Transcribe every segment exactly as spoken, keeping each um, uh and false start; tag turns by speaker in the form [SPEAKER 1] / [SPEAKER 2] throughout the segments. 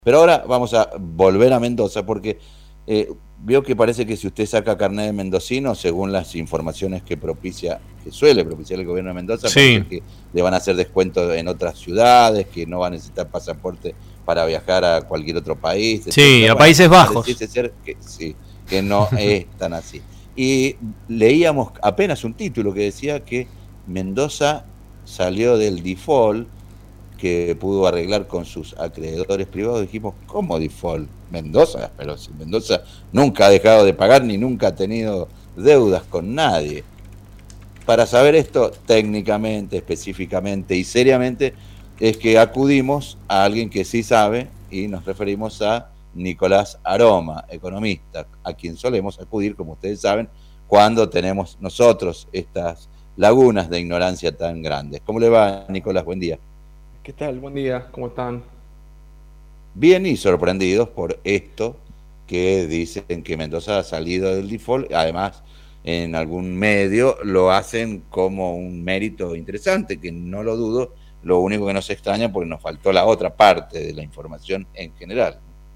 [SPEAKER 1] Pero ahora vamos a volver a Mendoza porque eh, veo que parece que si usted saca carnet de mendocino, según las informaciones que propicia, que suele propiciar el gobierno de Mendoza,
[SPEAKER 2] Sí.
[SPEAKER 1] parece que le van a hacer descuento en otras ciudades, que no va a necesitar pasaporte para viajar a cualquier otro país,
[SPEAKER 2] Sí,
[SPEAKER 1] etcétera.
[SPEAKER 2] a
[SPEAKER 1] Bueno,
[SPEAKER 2] Países Bajos.
[SPEAKER 1] pareciese ser que sí, que no es tan así. Y leíamos apenas un título que decía que Mendoza salió del default que pudo arreglar con sus acreedores privados. Dijimos, ¿cómo default? Mendoza, pero si Mendoza nunca ha dejado de pagar ni nunca ha tenido deudas con nadie. Para saber esto técnicamente, específicamente y seriamente, es que acudimos a alguien que sí sabe y nos referimos a Nicolás Aroma, economista, a quien solemos acudir, como ustedes saben, cuando tenemos nosotros estas lagunas de ignorancia tan grandes. ¿Cómo le va, Nicolás? Buen día.
[SPEAKER 3] ¿Qué tal? Buen día, ¿cómo están?
[SPEAKER 1] Bien y sorprendidos por esto que dicen que Mendoza ha salido del default. Además, en algún medio lo hacen como un mérito interesante, que no lo dudo. Lo único que nos extraña porque nos faltó la otra parte de la información en general.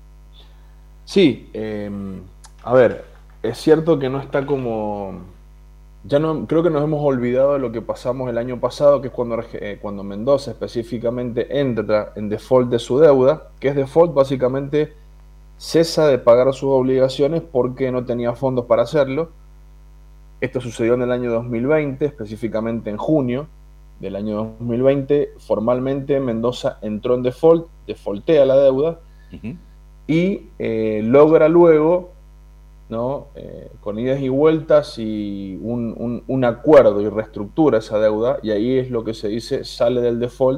[SPEAKER 3] Sí, eh, a ver, es cierto que no está como... Ya no, creo que nos hemos olvidado de lo que pasamos el año pasado, que es cuando, eh, cuando Mendoza específicamente entra en default de su deuda, que es default básicamente cesa de pagar sus obligaciones porque no tenía fondos para hacerlo. Esto sucedió en el año dos mil veinte, específicamente en junio del año dos mil veinte. Formalmente Mendoza entró en default, defaultea la deuda uh-huh. y eh, logra luego, ¿no? Eh, con idas y vueltas y un, un, un acuerdo y reestructura esa deuda, y ahí es lo que se dice, sale del default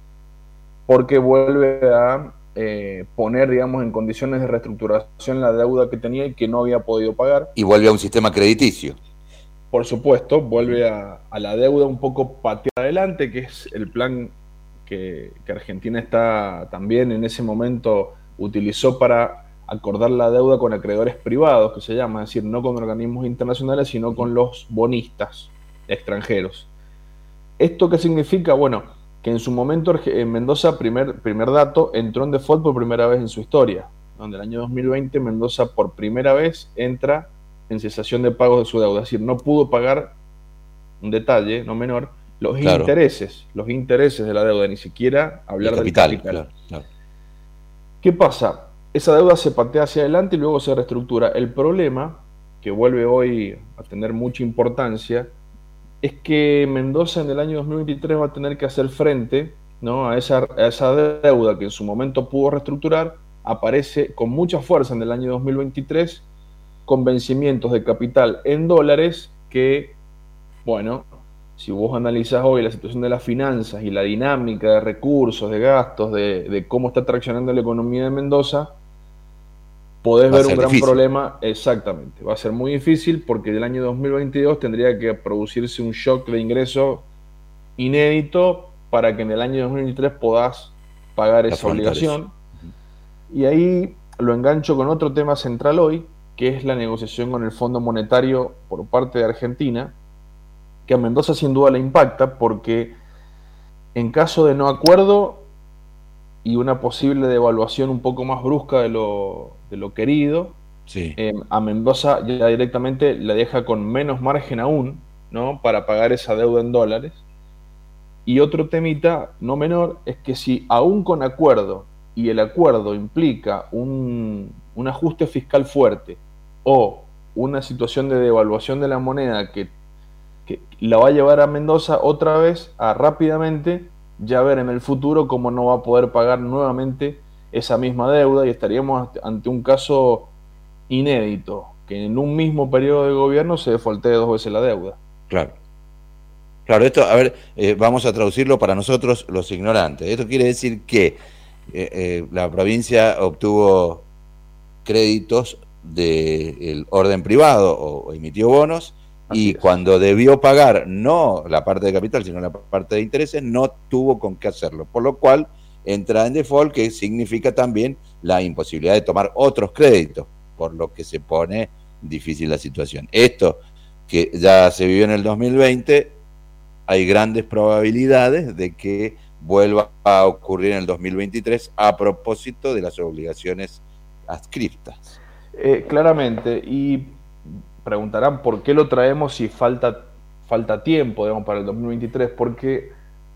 [SPEAKER 3] porque vuelve a eh, poner, digamos, en condiciones de reestructuración la deuda que tenía y que no había podido pagar.
[SPEAKER 1] Y vuelve a un sistema crediticio.
[SPEAKER 3] Por supuesto, vuelve a, a la deuda un poco patear adelante, que es el plan que, que Argentina está también en ese momento utilizó para acordar la deuda con acreedores privados, que se llama, es decir, no con organismos internacionales, sino con los bonistas extranjeros. ¿Esto qué significa? Bueno, que en su momento en Mendoza, primer, primer dato, entró en default por primera vez en su historia. En el año dos mil veinte Mendoza por primera vez entra en cesación de pagos de su deuda, es decir, no pudo pagar, un detalle no menor, los claro. intereses, los intereses de la deuda, ni siquiera hablar
[SPEAKER 1] capital,
[SPEAKER 3] del capital.
[SPEAKER 1] Claro, claro.
[SPEAKER 3] ¿Qué pasa? Esa deuda se patea hacia adelante y luego se reestructura. El problema, que vuelve hoy a tener mucha importancia, es que Mendoza en el año dos mil veintitrés va a tener que hacer frente, ¿no? a, esa, a esa deuda que en su momento pudo reestructurar, aparece con mucha fuerza en el año dos mil veintitrés, con vencimientos de capital en dólares que, bueno, si vos analizás hoy la situación de las finanzas y la dinámica de recursos, de gastos, de, de cómo está traccionando la economía de Mendoza, podés ver un gran difícil. problema, exactamente. Va a ser muy difícil porque del año dos mil veintidós tendría que producirse un shock de ingreso inédito para que en el año dos mil veintitrés podás pagar esa obligación. Eso. Y ahí lo engancho con otro tema central hoy, que es la negociación con el Fondo Monetario por parte de Argentina, que a Mendoza sin duda le impacta porque en caso de no acuerdo y una posible devaluación un poco más brusca de lo, de lo querido,
[SPEAKER 1] sí.
[SPEAKER 3] eh, a Mendoza ya directamente le deja con menos margen aún, ¿no? para pagar esa deuda en dólares. Y otro temita no menor es que si aún con acuerdo, y el acuerdo implica un, un ajuste fiscal fuerte o una situación de devaluación de la moneda que, que la va a llevar a Mendoza otra vez a rápidamente ya ver en el futuro cómo no va a poder pagar nuevamente esa misma deuda y estaríamos ante un caso inédito, que en un mismo periodo de gobierno se defaultee dos veces la deuda.
[SPEAKER 1] Claro. Claro, esto, a ver, eh, vamos a traducirlo para nosotros los ignorantes. Esto quiere decir que eh, eh, la provincia obtuvo créditos del orden privado o, o emitió bonos Así y es. Cuando debió pagar no la parte de capital sino la parte de intereses no tuvo con qué hacerlo, por lo cual entra en default, que significa también la imposibilidad de tomar otros créditos, por lo que se pone difícil la situación. Esto que ya se vivió en el dos mil veinte, hay grandes probabilidades de que vuelva a ocurrir en el dos mil veintitrés a propósito de las obligaciones adscriptas.
[SPEAKER 3] Eh, claramente, y preguntarán por qué lo traemos si falta, falta tiempo, digamos, para el dos mil veintitrés, porque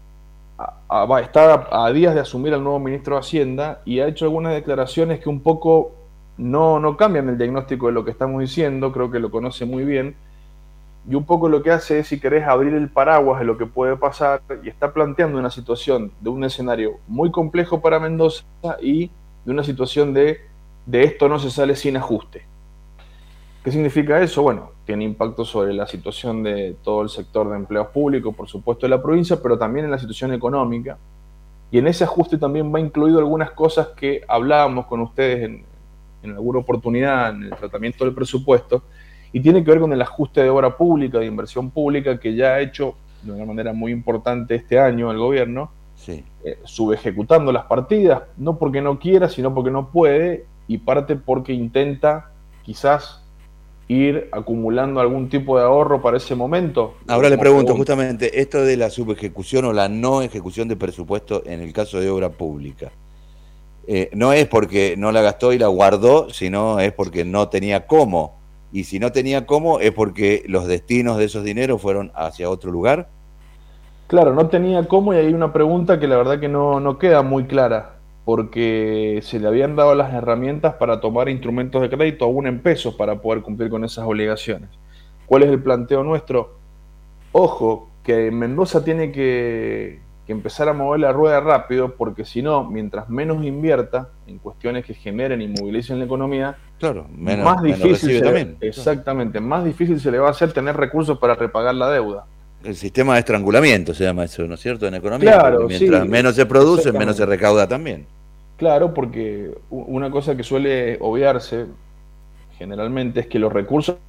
[SPEAKER 3] a, a, está a días de asumir el nuevo ministro de Hacienda y ha hecho algunas declaraciones que un poco no, no cambian el diagnóstico de lo que estamos diciendo, creo que lo conoce muy bien, y un poco lo que hace es, si querés, abrir el paraguas de lo que puede pasar, y está planteando una situación de un escenario muy complejo para Mendoza y de una situación de, de esto no se sale sin ajuste. ¿Qué significa eso? Bueno, tiene impacto sobre la situación de todo el sector de empleos públicos, por supuesto, de la provincia, pero también en la situación económica. Y en ese ajuste también va incluido algunas cosas que hablábamos con ustedes en, en alguna oportunidad en el tratamiento del presupuesto, y tiene que ver con el ajuste de obra pública, de inversión pública, que ya ha hecho de una manera muy importante este año el gobierno,
[SPEAKER 1] sí.
[SPEAKER 3] eh, subejecutando las partidas, no porque no quiera, sino porque no puede, y parte porque intenta quizás ir acumulando algún tipo de ahorro para ese momento.
[SPEAKER 1] Ahora le pregunto, pregunto, justamente, esto de la subejecución o la no ejecución de presupuesto en el caso de obra pública, eh, no es porque no la gastó y la guardó, sino es porque no tenía cómo. Y si no tenía cómo, es porque los destinos de esos dineros fueron hacia otro lugar.
[SPEAKER 3] Claro, no tenía cómo, y hay una pregunta que la verdad que no, no queda muy clara, porque se le habían dado las herramientas para tomar instrumentos de crédito aún en pesos para poder cumplir con esas obligaciones. ¿Cuál es el planteo nuestro? Ojo, que Mendoza tiene que, que empezar a mover la rueda rápido, porque si no, mientras menos invierta en cuestiones que generen y movilicen la economía,
[SPEAKER 1] claro, menos,
[SPEAKER 3] más difícil
[SPEAKER 1] menos
[SPEAKER 3] se,
[SPEAKER 1] también.
[SPEAKER 3] Exactamente, más difícil se le va a hacer tener recursos para repagar la deuda.
[SPEAKER 1] El sistema de estrangulamiento se llama eso, ¿no es cierto?, en economía.
[SPEAKER 3] Claro,
[SPEAKER 1] mientras
[SPEAKER 3] sí,
[SPEAKER 1] menos se produce, menos se recauda también.
[SPEAKER 3] Claro, porque una cosa que suele obviarse generalmente es que los recursos...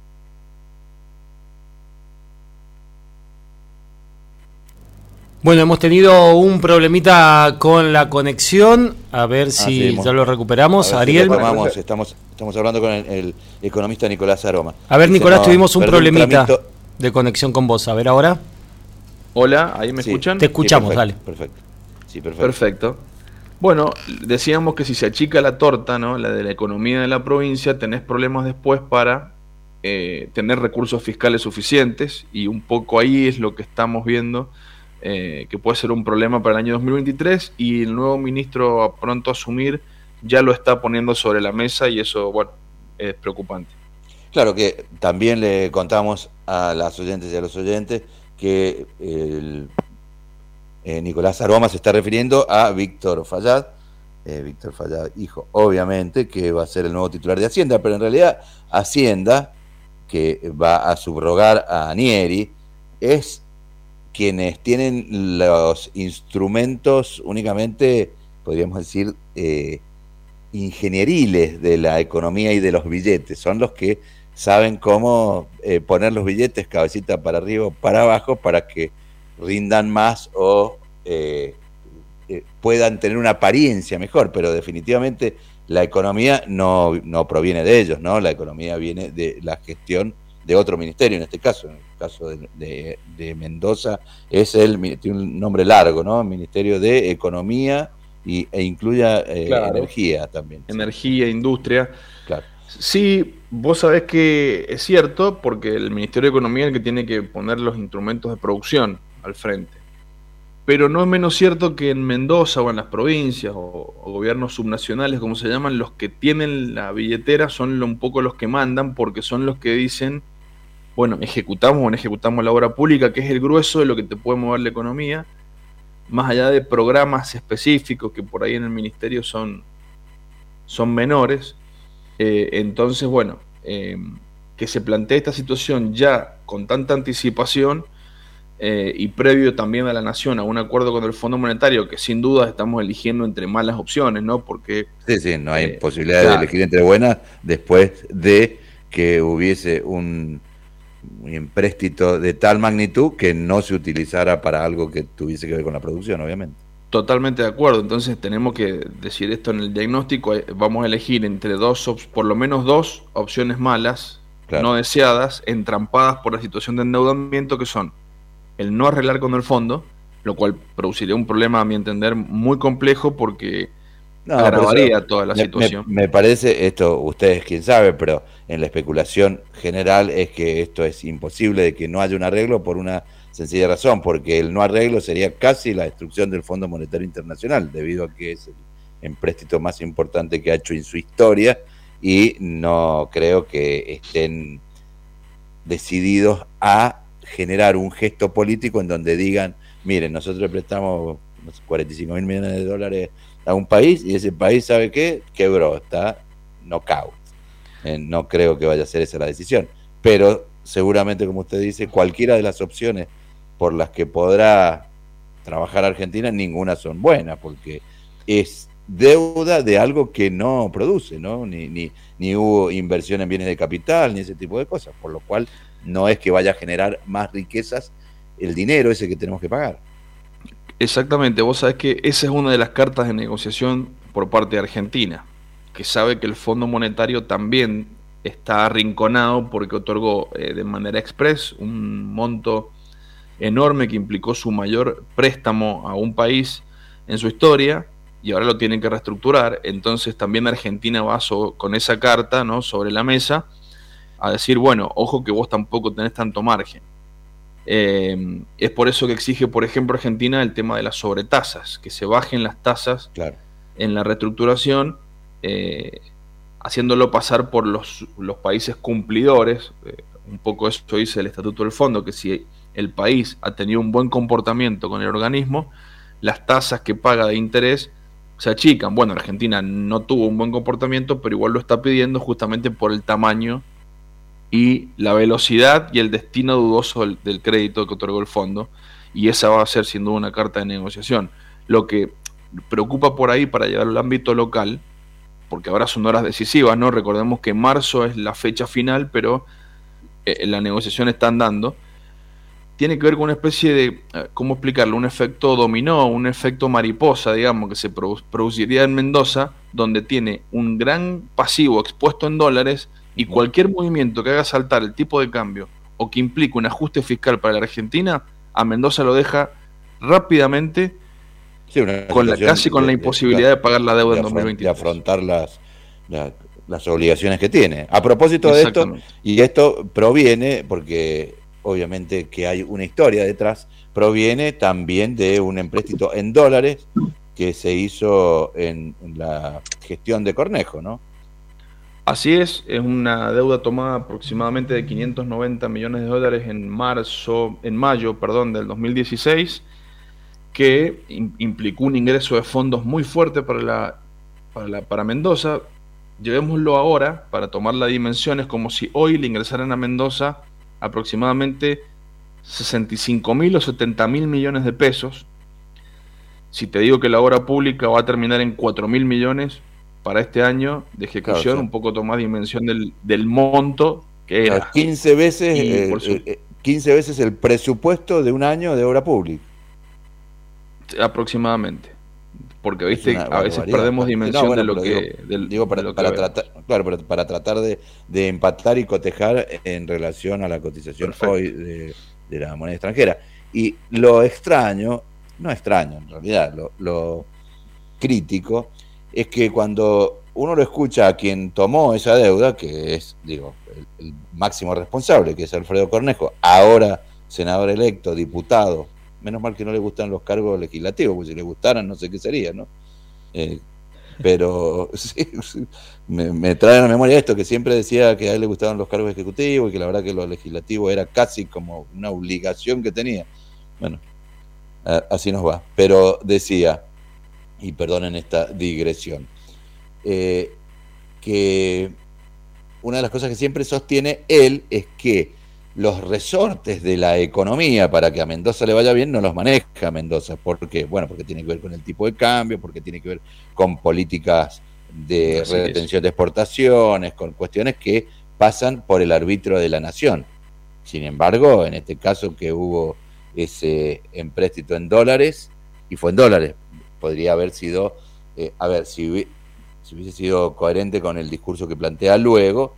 [SPEAKER 2] Bueno, hemos tenido un problemita con la conexión, a ver si ah, sí, ya lo recuperamos.
[SPEAKER 1] A
[SPEAKER 2] Ariel.
[SPEAKER 1] Si retomamos, estamos, estamos hablando con el, el economista Nicolás Aroma.
[SPEAKER 2] A ver,
[SPEAKER 1] Dice,
[SPEAKER 2] Nicolás,
[SPEAKER 1] no,
[SPEAKER 2] tuvimos un problemita un de conexión con vos. A ver ahora.
[SPEAKER 3] Hola, ¿ahí me
[SPEAKER 1] sí,
[SPEAKER 3] escuchan?
[SPEAKER 2] Te escuchamos,
[SPEAKER 1] sí, perfecto,
[SPEAKER 2] dale.
[SPEAKER 1] Perfecto. Sí, perfecto.
[SPEAKER 3] Perfecto. Bueno, decíamos que si se achica la torta, ¿no?, la de la economía de la provincia, tenés problemas después para eh, tener recursos fiscales suficientes, y un poco ahí es lo que estamos viendo, eh, que puede ser un problema para el año dos mil veintitrés, y el nuevo ministro a pronto asumir ya lo está poniendo sobre la mesa, y eso, bueno, es preocupante.
[SPEAKER 1] Claro que también le contamos a las oyentes y a los oyentes que el... Eh, Nicolás Aroma se está refiriendo a Víctor Fayad, eh, Víctor Fayad, hijo, obviamente, que va a ser el nuevo titular de Hacienda, pero en realidad Hacienda, que va a subrogar a Anieri, es quienes tienen los instrumentos únicamente, podríamos decir, eh, ingenieriles de la economía y de los billetes. Son los que saben cómo eh, poner los billetes cabecita para arriba o para abajo para que rindan más o eh, eh, puedan tener una apariencia mejor, pero definitivamente la economía no, no proviene de ellos, ¿no? La economía viene de la gestión de otro ministerio, en este caso, en el caso de, de, de Mendoza, es el, tiene un nombre largo, ¿no? Ministerio de Economía y, e incluya eh, claro, energía también.
[SPEAKER 3] Energía, sí. Industria.
[SPEAKER 1] Claro.
[SPEAKER 3] Sí, vos sabés que es cierto, porque el Ministerio de Economía es el que tiene que poner los instrumentos de producción al frente. Pero no es menos cierto que en Mendoza o en las provincias o, o gobiernos subnacionales, como se llaman, los que tienen la billetera son lo, un poco los que mandan, porque son los que dicen, bueno, ejecutamos o no ejecutamos la obra pública, que es el grueso de lo que te puede mover la economía, más allá de programas específicos que por ahí en el ministerio son, son menores. Eh, entonces, bueno, eh, que se plantee esta situación ya con tanta anticipación, Eh, y previo también a la nación a un acuerdo con el Fondo Monetario, que sin duda estamos eligiendo entre malas opciones, ¿no? Porque
[SPEAKER 1] sí, sí, no hay
[SPEAKER 3] eh,
[SPEAKER 1] posibilidad
[SPEAKER 3] claro.
[SPEAKER 1] de elegir entre buenas después de que hubiese un, un empréstito de tal magnitud que no se utilizara para algo que tuviese que ver con la producción, obviamente.
[SPEAKER 3] Totalmente de acuerdo. Entonces tenemos que decir esto en el diagnóstico. Vamos a elegir entre dos, por lo menos dos opciones malas, claro, no deseadas, entrampadas por la situación de endeudamiento, que son el no arreglar con el fondo lo cual produciría un problema, a mi entender, muy complejo porque no, agravaría toda la
[SPEAKER 1] me,
[SPEAKER 3] situación.
[SPEAKER 1] Me, me parece, esto ustedes quién sabe, pero en la especulación general es que esto es imposible de que no haya un arreglo por una sencilla razón, porque el no arreglo sería casi la destrucción del Fondo Monetario Internacional, debido a que es el empréstito más importante que ha hecho en su historia, y no creo que estén decididos a generar un gesto político en donde digan, miren, nosotros le prestamos cuarenta y cinco mil millones de dólares a un país y ese país, ¿sabe qué? Quebró, está knockout. Eh, no creo que vaya a ser esa la decisión, pero seguramente, como usted dice, cualquiera de las opciones por las que podrá trabajar Argentina, ninguna son buenas, porque es deuda de algo que no produce, ¿no? Ni, ni, ni hubo inversión en bienes de capital, ni ese tipo de cosas, por lo cual no es que vaya a generar más riquezas el dinero ese que tenemos que pagar.
[SPEAKER 3] Exactamente, vos sabés que esa es una de las cartas de negociación por parte de Argentina, que sabe que el Fondo Monetario también está arrinconado porque otorgó eh, de manera express un monto enorme que implicó su mayor préstamo a un país en su historia y ahora lo tienen que reestructurar. Entonces también Argentina va so, con esa carta, ¿no?, sobre la mesa a decir, bueno, ojo que vos tampoco tenés tanto margen. Eh, es por eso que exige, por ejemplo, Argentina el tema de las sobretasas, que se bajen las tasas
[SPEAKER 1] claro.
[SPEAKER 3] en la reestructuración, eh, haciéndolo pasar por los, los países cumplidores. Eh, un poco eso dice el Estatuto del Fondo, que si el país ha tenido un buen comportamiento con el organismo, las tasas que paga de interés se achican. Bueno, Argentina no tuvo un buen comportamiento, pero igual lo está pidiendo justamente por el tamaño y la velocidad y el destino dudoso del, del crédito que otorgó el fondo, y esa va a ser sin duda una carta de negociación. Lo que preocupa por ahí para llevarlo al ámbito local, porque ahora son horas decisivas, ¿no? Recordemos que marzo es la fecha final, pero eh, la negociación está andando. Tiene que ver con una especie de, ¿cómo explicarlo? Un efecto dominó, un efecto mariposa, digamos, que se produ- produciría en Mendoza, donde tiene un gran pasivo expuesto en dólares, y cualquier movimiento que haga saltar el tipo de cambio o que implique un ajuste fiscal para la Argentina, a Mendoza lo deja rápidamente
[SPEAKER 1] sí, una
[SPEAKER 3] con la, casi con
[SPEAKER 1] de,
[SPEAKER 3] la imposibilidad de, de pagar la deuda de en dos mil veintitrés.
[SPEAKER 1] De afrontar las, la, las obligaciones que tiene. A propósito de esto, y esto proviene, porque obviamente que hay una historia detrás, proviene también de un empréstito en dólares que se hizo en, en la gestión de Cornejo, ¿no?
[SPEAKER 3] Así es, es una deuda tomada aproximadamente de quinientos noventa millones de dólares en marzo, en mayo, perdón, del dos mil dieciséis, que implicó un ingreso de fondos muy fuerte para la, para la, para Mendoza. Llevémoslo ahora para tomar las dimensiones como si hoy le ingresaran a Mendoza aproximadamente sesenta y cinco mil o setenta mil millones de pesos. Si te digo que la obra pública va a terminar en cuatro mil millones para este año de ejecución, claro, sí, un poco tomar dimensión del, del monto que era.
[SPEAKER 1] Claro, quince veces, eh, su... eh, quince veces el presupuesto de un año de obra pública.
[SPEAKER 3] Aproximadamente. Porque, viste, a veces perdemos dimensión no, bueno, de lo que...
[SPEAKER 1] Digo,
[SPEAKER 3] del,
[SPEAKER 1] digo para,
[SPEAKER 3] de lo
[SPEAKER 1] para
[SPEAKER 3] que
[SPEAKER 1] tratar, claro, para, para tratar de, de empatar y cotejar en relación a la cotización Perfecto. hoy de, de la moneda extranjera. Y lo extraño, no extraño en realidad, lo, lo crítico, es que cuando uno lo escucha a quien tomó esa deuda, que es, digo, el, el máximo responsable, que es Alfredo Cornejo, ahora senador electo, diputado, menos mal que no le gustan los cargos legislativos, porque si le gustaran no sé qué sería, ¿no? Eh, pero sí, me, me trae a la memoria esto, que siempre decía que a él le gustaban los cargos ejecutivos y que la verdad que lo legislativo era casi como una obligación que tenía. Bueno, a, así nos va. Pero decía, y perdonen esta digresión, eh, que una de las cosas que siempre sostiene él es que los resortes de la economía para que a Mendoza le vaya bien no los maneja Mendoza. ¿Por qué? Bueno, porque tiene que ver con el tipo de cambio, porque tiene que ver con políticas de Así retención es. de exportaciones, con cuestiones que pasan por el arbitrio de la nación. Sin embargo, en este caso que hubo ese empréstito en dólares, y fue en dólares, podría haber sido, eh, a ver, si, si hubiese sido coherente con el discurso que plantea luego,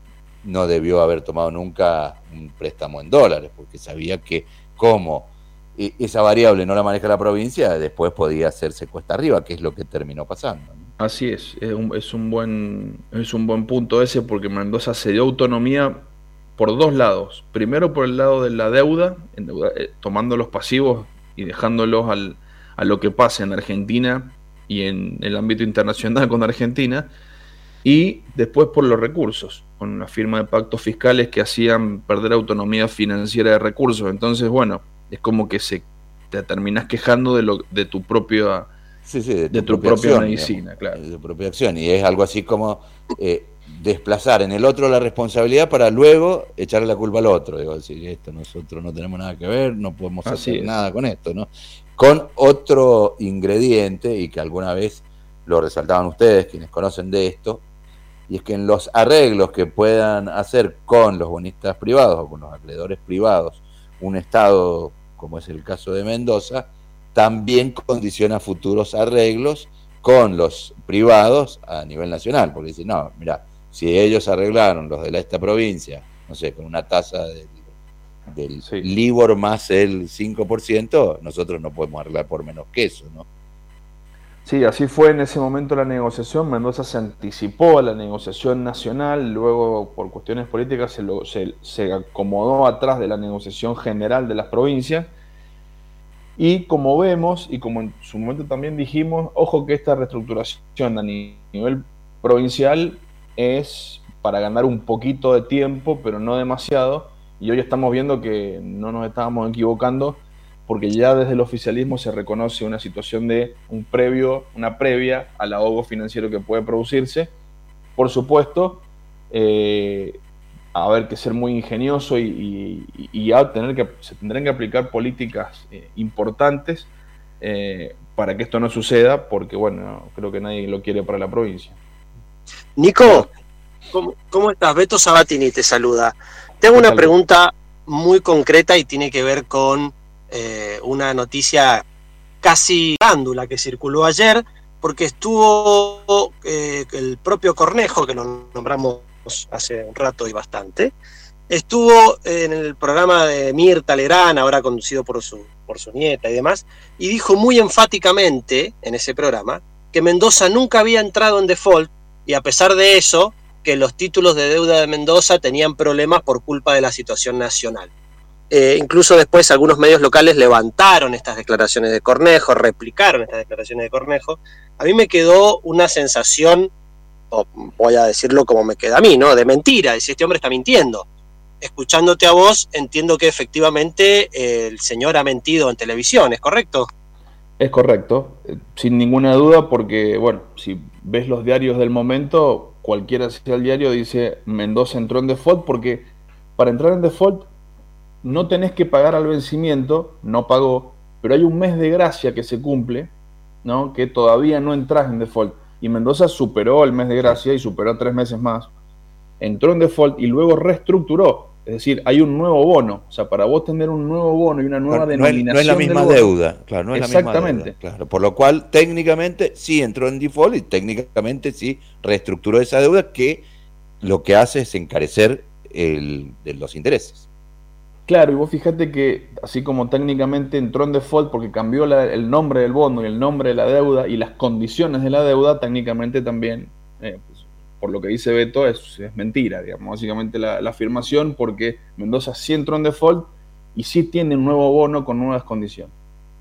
[SPEAKER 1] no debió haber tomado nunca un préstamo en dólares, porque sabía que como eh, esa variable no la maneja la provincia, después podía hacerse cuesta arriba, que es lo que terminó pasando, ¿no?
[SPEAKER 3] Así es, es un, es un buen, es un buen punto ese, porque Mendoza se dio autonomía por dos lados. Primero por el lado de la deuda, eh, tomando los pasivos y dejándolos al, a lo que pasa en Argentina y en el ámbito internacional con Argentina, y después por los recursos, con la firma de pactos fiscales que hacían perder autonomía financiera de recursos. Entonces, bueno, es como que se te terminás quejando de, lo, de tu propia,
[SPEAKER 1] sí, sí, de tu,
[SPEAKER 3] de tu
[SPEAKER 1] propia,
[SPEAKER 3] propia
[SPEAKER 1] acción,
[SPEAKER 3] medicina,
[SPEAKER 1] digamos,
[SPEAKER 3] claro.
[SPEAKER 1] de tu propia acción. Y es algo así como eh, desplazar en el otro la responsabilidad para luego echarle la culpa al otro. Digo, decir, esto nosotros no tenemos nada que ver, no podemos
[SPEAKER 3] Así
[SPEAKER 1] hacer
[SPEAKER 3] es.
[SPEAKER 1] nada con esto, ¿no? Con otro ingrediente, y que alguna vez lo resaltaban ustedes, quienes conocen de esto, y es que en los arreglos que puedan hacer con los bonistas privados o con los acreedores privados, un Estado, como es el caso de Mendoza, también condiciona futuros arreglos con los privados a nivel nacional, porque dicen, no, mira, si ellos arreglaron los de la, esta provincia, no sé, con una tasa del, del sí. LIBOR más el cinco por ciento, nosotros no podemos arreglar por menos que eso, ¿no?
[SPEAKER 3] Sí, así fue en ese momento la negociación. Mendoza se anticipó a la negociación nacional, luego por cuestiones políticas se, lo, se, se acomodó atrás de la negociación general de las provincias. Y como vemos, y como en su momento también dijimos, ojo que esta reestructuración a nivel provincial es para ganar un poquito de tiempo, pero no demasiado. Y hoy estamos viendo que no nos estábamos equivocando, porque ya desde el oficialismo se reconoce una situación de un previo, una previa al ahogo financiero que puede producirse. Por supuesto, eh, a haber que ser muy ingenioso y, y, y a tener que, se tendrán que aplicar políticas eh, importantes eh, para que esto no suceda, porque bueno, creo que nadie lo quiere para la provincia.
[SPEAKER 4] Nico, ¿cómo, cómo estás? Beto Sabatini te saluda. Tengo una pregunta muy concreta y tiene que ver con Eh, una noticia casi glándula que circuló ayer, porque estuvo eh, el propio Cornejo, que lo nombramos hace un rato y bastante, estuvo en el programa de Mirta Legrand, ahora conducido por su, por su nieta y demás, y dijo muy enfáticamente en ese programa que Mendoza nunca había entrado en default, y a pesar de eso, que los títulos de deuda de Mendoza tenían problemas por culpa de la situación nacional. Eh, incluso después algunos medios locales levantaron estas declaraciones de Cornejo, replicaron estas declaraciones de Cornejo. A mí me quedó una sensación, o voy a decirlo como me queda a mí, ¿no? De mentira, decir, este hombre está mintiendo. Escuchándote a vos, entiendo que efectivamente eh, el señor ha mentido en televisión, ¿es correcto?
[SPEAKER 3] Es correcto, sin ninguna duda, porque, bueno, si ves los diarios del momento, cualquiera sea el diario, dice Mendoza entró en default, porque para entrar en default no tenés que pagar al vencimiento, no pagó, pero hay un mes de gracia que se cumple, ¿no? Que todavía no entras en default. Y Mendoza superó el mes de gracia y superó tres meses más. Entró en default y luego reestructuró. Es decir, hay un nuevo bono. O sea, para vos tener un nuevo bono y una nueva no, denominación.
[SPEAKER 1] No es, no es la misma
[SPEAKER 3] bono,
[SPEAKER 1] deuda, claro, no es
[SPEAKER 3] exactamente.
[SPEAKER 1] la misma deuda, claro. Por lo cual, técnicamente, sí entró en default y técnicamente sí reestructuró esa deuda, que lo que hace es encarecer el, de los intereses.
[SPEAKER 3] Claro, y vos fíjate que así como técnicamente entró en default porque cambió la, el nombre del bono y el nombre de la deuda y las condiciones de la deuda, técnicamente también, eh, pues, por lo que dice Beto, es, es mentira, digamos, básicamente la, la afirmación, porque Mendoza sí entró en default y sí tiene un nuevo bono con nuevas condiciones.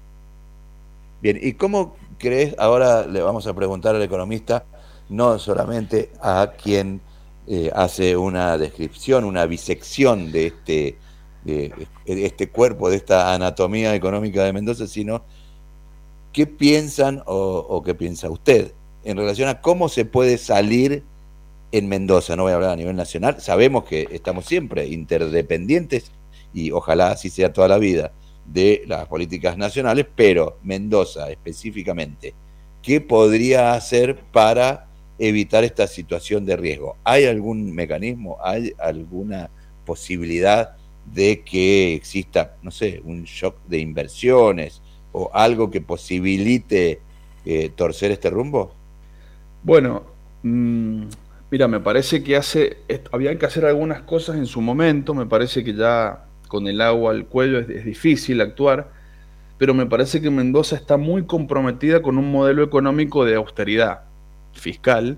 [SPEAKER 1] Bien, ¿y cómo crees? Ahora le vamos a preguntar al economista, no solamente a quien eh, hace una descripción, una bisección de este... de este cuerpo, de esta anatomía económica de Mendoza, sino qué piensan o, o qué piensa usted en relación a cómo se puede salir en Mendoza. No voy a hablar a nivel nacional, sabemos que estamos siempre interdependientes y ojalá así sea toda la vida de las políticas nacionales, pero Mendoza específicamente, ¿qué podría hacer para evitar esta situación de riesgo? ¿Hay algún mecanismo, hay alguna posibilidad de que exista, no sé, un shock de inversiones o algo que posibilite eh, torcer este rumbo?
[SPEAKER 3] Bueno, mmm, mira, me parece que hace había que hacer algunas cosas en su momento, me parece que ya con el agua al cuello es, es difícil actuar, pero me parece que Mendoza está muy comprometida con un modelo económico de austeridad fiscal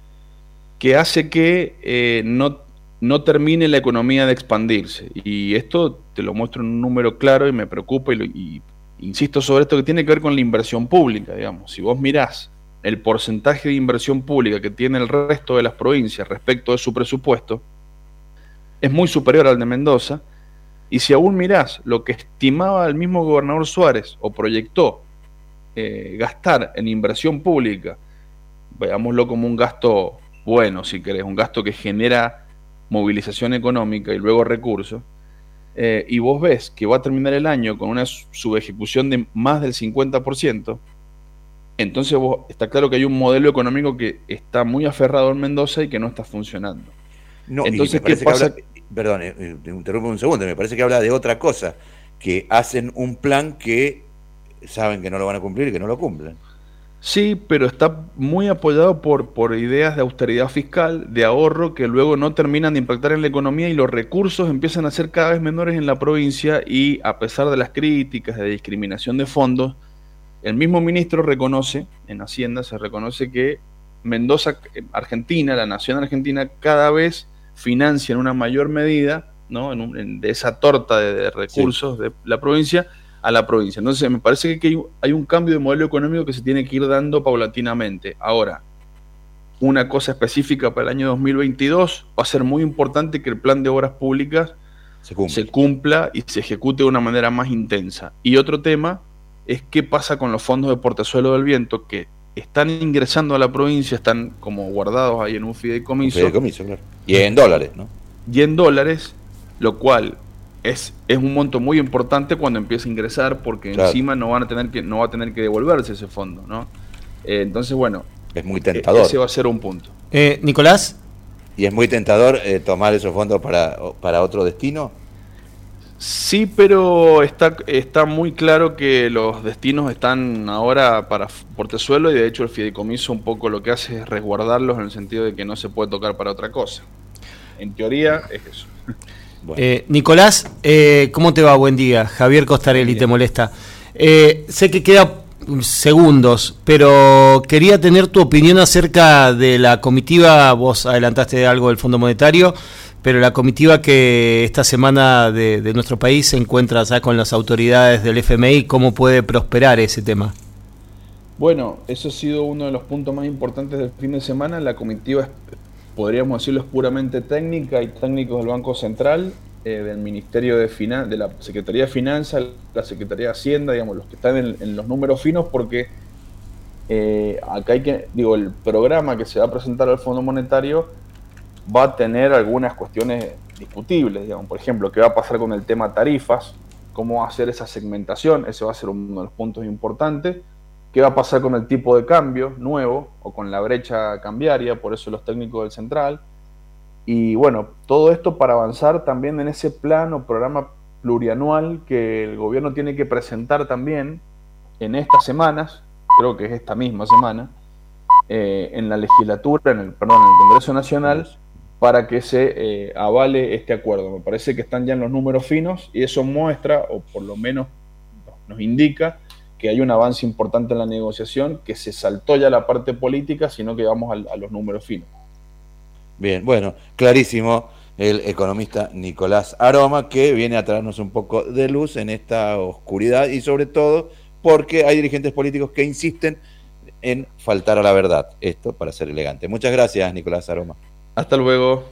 [SPEAKER 3] que hace que eh, no, no termine la economía de expandirse. Y esto te lo muestro en un número claro y me preocupa y, lo, y insisto sobre esto que tiene que ver con la inversión pública, digamos. Si vos mirás el porcentaje de inversión pública que tiene el resto de las provincias respecto de su presupuesto, es muy superior al de Mendoza. Y si aún mirás lo que estimaba el mismo gobernador Suárez o proyectó eh, gastar en inversión pública, veámoslo como un gasto bueno, si querés, un gasto que genera movilización económica y luego recursos, eh, y vos ves que va a terminar el año con una subejecución de más del cincuenta por ciento, entonces vos, está claro que hay un modelo económico que está muy aferrado en Mendoza y que no está funcionando.
[SPEAKER 1] No,
[SPEAKER 3] entonces,
[SPEAKER 1] ¿qué pasa?
[SPEAKER 3] Que habla,
[SPEAKER 1] perdón, eh, te interrumpo un segundo, me parece que habla de otra cosa, que hacen un plan que saben que no lo van a cumplir y que no lo cumplen.
[SPEAKER 3] Sí, pero está muy apoyado por, por ideas de austeridad fiscal, de ahorro, que luego no terminan de impactar en la economía y los recursos empiezan a ser cada vez menores en la provincia y a pesar de las críticas de discriminación de fondos, el mismo ministro reconoce, en Hacienda se reconoce que Mendoza, Argentina, la nación argentina, cada vez financia en una mayor medida, ¿no? en un, en, de esa torta de, de recursos sí. de la provincia, a la provincia. Entonces me parece que hay un cambio de modelo económico que se tiene que ir dando paulatinamente. Ahora, una cosa específica para el año dos mil veintidós, va a ser muy importante que el plan de obras públicas se cumpla, se cumpla y se ejecute de una manera más intensa. Y otro tema es qué pasa con los fondos de Portezuelo del Viento que están ingresando a la provincia, están como guardados ahí en un fideicomiso.
[SPEAKER 1] Un fideicomiso, claro. Y en dólares, ¿no?
[SPEAKER 3] Y en dólares, lo cual Es, es un monto muy importante cuando empieza a ingresar porque claro. encima no van a tener que no va a tener que devolverse ese fondo, ¿no? Eh, entonces, bueno,
[SPEAKER 1] es muy tentador.
[SPEAKER 3] Ese va a ser un punto.
[SPEAKER 2] Eh, Nicolás.
[SPEAKER 1] ¿Y es muy tentador eh, tomar esos fondos para, para otro destino?
[SPEAKER 3] Sí, pero está, está muy claro que los destinos están ahora para Portezuelo y de hecho el fideicomiso un poco lo que hace es resguardarlos en el sentido de que no se puede tocar para otra cosa. En teoría es eso.
[SPEAKER 2] Bueno. Eh, Nicolás, eh, ¿cómo te va? Buen día. Javier Costarelli te molesta. Eh, sé que queda segundos, pero quería tener tu opinión acerca de la comitiva. Vos adelantaste algo del Fondo Monetario, pero la comitiva que esta semana de, de nuestro país se encuentra ya con las autoridades del F M I, ¿cómo puede prosperar ese tema?
[SPEAKER 3] Bueno, eso ha sido uno de los puntos más importantes del fin de semana. La comitiva es, podríamos decirlo, es puramente técnica, hay técnicos del Banco Central, eh, del Ministerio de Finanzas, de la Secretaría de Finanzas, la Secretaría de Hacienda, digamos, los que están en, en los números finos, porque eh, acá hay que, digo, el programa que se va a presentar al Fondo Monetario va a tener algunas cuestiones discutibles, digamos, por ejemplo, qué va a pasar con el tema tarifas, cómo va a ser esa segmentación, ese va a ser uno de los puntos importantes. ¿Qué va a pasar con el tipo de cambio nuevo o con la brecha cambiaria? Por eso los técnicos del Central. Y bueno, todo esto para avanzar también en ese plan o programa plurianual que el gobierno tiene que presentar también en estas semanas, creo que es esta misma semana, eh, en la legislatura, en el, perdón, en el Congreso Nacional, para que se eh, avale este acuerdo. Me parece que están ya en los números finos y eso muestra, o por lo menos nos indica, que hay un avance importante en la negociación, que se saltó ya la parte política, sino que vamos a, a los números finos.
[SPEAKER 1] Bien, bueno, clarísimo el economista Nicolás Aroma, que viene a traernos un poco de luz en esta oscuridad y sobre todo porque hay dirigentes políticos que insisten en faltar a la verdad. Esto para ser elegante. Muchas gracias, Nicolás Aroma.
[SPEAKER 3] Hasta luego.